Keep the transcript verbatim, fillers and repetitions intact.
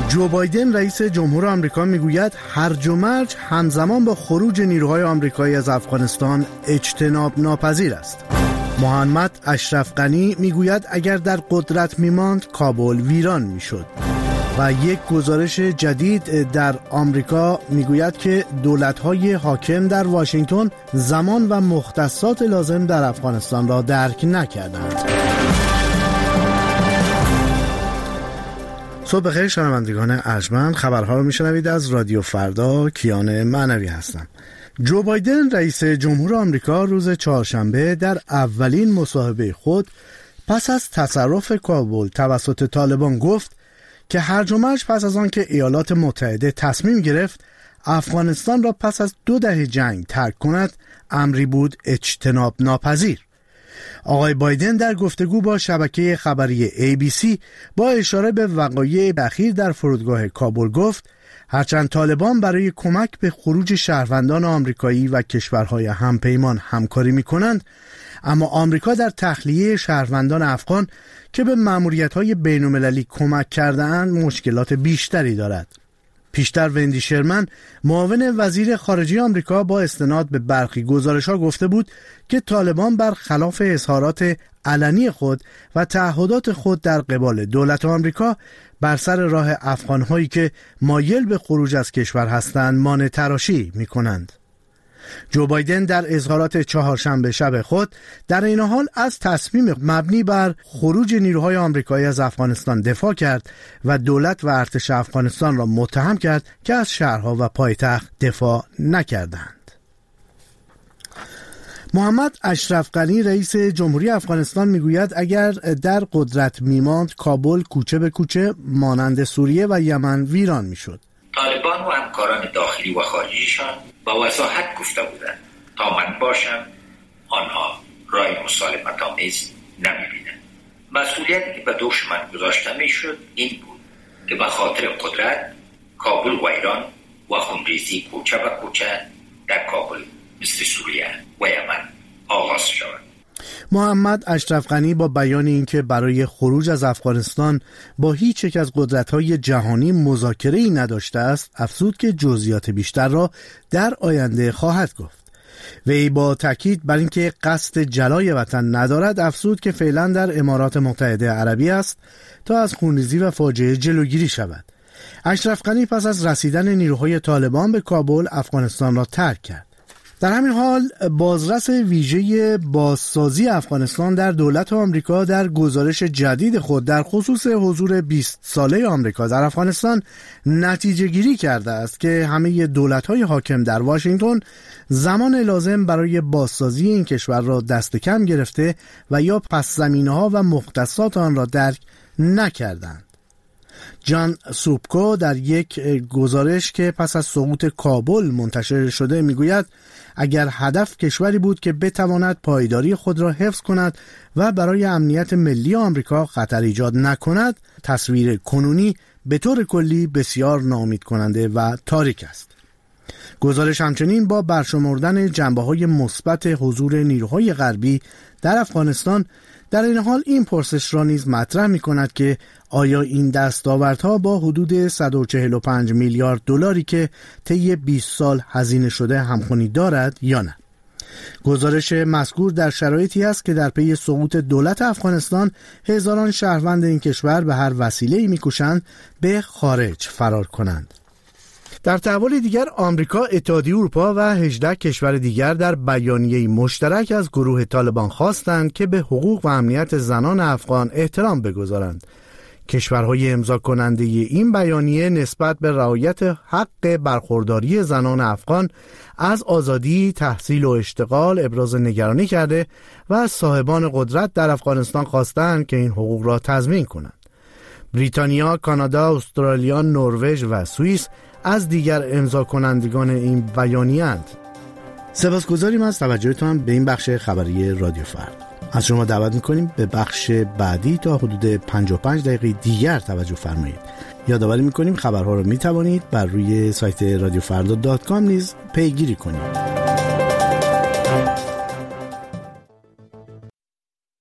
جو بایدن رئیس جمهور آمریکا میگوید هرج و مرج همزمان با خروج نیروهای آمریکایی از افغانستان اجتناب ناپذیر است. محمد اشرف غنی میگوید اگر در قدرت میماند کابل ویران میشد. و یک گزارش جدید در آمریکا میگوید که دولت‌های حاکم در واشنگتن زمان و مختصات لازم در افغانستان را درک نکردند. صبح بخیر شنوندگان ارجمند، خبرها رو میشنوید از رادیو فردا. کیان معنوی هستم. جو بایدن رئیس جمهور آمریکا روز چهارشنبه در اولین مصاحبه خود پس از تصرف کابل توسط طالبان گفت که هرج و مرج پس از آن که ایالات متحده تصمیم گرفت افغانستان را پس از دو دهه جنگ ترک کند امری بود اجتناب ناپذیر. آقای بایدن در گفتگو با شبکه خبری ای بی سی با اشاره به وقایع اخیر در فرودگاه کابل گفت هرچند طالبان برای کمک به خروج شهروندان آمریکایی و کشورهای همپیمان همکاری می کنند، اما آمریکا در تخلیه شهروندان افغان که به مأموریت‌های بین‌المللی کمک کرده‌اند مشکلات بیشتری دارد. پیشتر وندی شرمن معاون وزیر خارجه آمریکا با استناد به برخی گزارش‌ها گفته بود که طالبان برخلاف اظهارات علنی خود و تعهدات خود در قبال دولت آمریکا بر سر راه افغان‌هایی که مایل به خروج از کشور هستند مانع تراشی می‌کنند. جو بایدن در اظهارات چهارشنبه شب خود در این حال از تصمیم مبنی بر خروج نیروهای آمریکایی از افغانستان دفاع کرد و دولت و ارتش افغانستان را متهم کرد که از شهرها و پایتخت دفاع نکردند. محمد اشرف غنی رئیس جمهوری افغانستان میگوید اگر در قدرت میماند کابل کوچه به کوچه مانند سوریه و یمن ویران میشد. طالبان و همکاران داخلی و خارجیشان با وضاحت گفته بودند تا من باشم آنها رای مسالمت آمیز نمی‌بینند. مسئولیتی که به دوش من گذاشته میشد این بود که به خاطر قدرت کابل و ایران و خونریزی کوچه به کوچه در کابل مثل سوریه و یمن آغاز شود. محمد اشرف غنی با بیان اینکه برای خروج از افغانستان با هیچ یک از قدرت‌های جهانی مذاکره‌ای نداشته است، افزود که جزئیات بیشتر را در آینده خواهد گفت. وی با تاکید بر اینکه قصد جلای وطن ندارد، افزود که فعلا در امارات متحده عربی است تا از خونریزی و فاجعه جلوگیری شود. اشرف غنی پس از رسیدن نیروهای طالبان به کابل افغانستان را ترک کرد. در همین حال بازرس ویژه بازسازی افغانستان در دولت آمریکا در گزارش جدید خود در خصوص حضور بیست ساله آمریکا در افغانستان نتیجه گیری کرده است که همه دولت‌های حاکم در واشنگتن زمان لازم برای بازسازی این کشور را دست کم گرفته و یا پس زمینه‌ها و مختصات آن را درک نکردند. جان سوبکو در یک گزارش که پس از سقوط کابل منتشر شده میگوید اگر هدف کشوری بود که بتواند پایداری خود را حفظ کند و برای امنیت ملی آمریکا خطر ایجاد نکند، تصویر کنونی به طور کلی بسیار ناامید کننده و تاریک است. گزارش همچنین با برشمردن جنبه‌های مثبت حضور نیروهای غربی در افغانستان در این حال این پرسش را نیز مطرح می کند که آیا این دستاوردها با حدود صد و چهل و پنج میلیارد دلاری که طی بیست سال هزینه شده همخوانی دارد یا نه. گزارش مذکور در شرایطی است که در پی سقوط دولت افغانستان هزاران شهروند این کشور به هر وسیله‌ای می‌کوشند به خارج فرار کنند. در تحول دیگر آمریکا، اتحادیه اروپا و هجده کشور دیگر در بیانیه‌ای مشترک از گروه طالبان خواستند که به حقوق و امنیت زنان افغان احترام بگذارند. کشورهای امضا کننده این بیانیه نسبت به رعایت حق برخورداری زنان افغان از آزادی، تحصیل و اشتغال ابراز نگرانی کرده و از صاحبان قدرت در افغانستان خواستند که این حقوق را تضمین کنند. بریتانیا، کانادا، استرالیا، نروژ و سوئیس از دیگر امضا کنندگان این بیانیه اند. سپاسگزاریم از توجهتان به این بخش خبری رادیو فردا. از شما دعوت میکنیم به بخش بعدی تا حدود پنجاه و پنج دقیقه دیگر توجه فرمایید. یادآوری میکنیم خبرها را میتوانید بر روی سایت رادیو فردا دات کام نیز پیگیری کنید.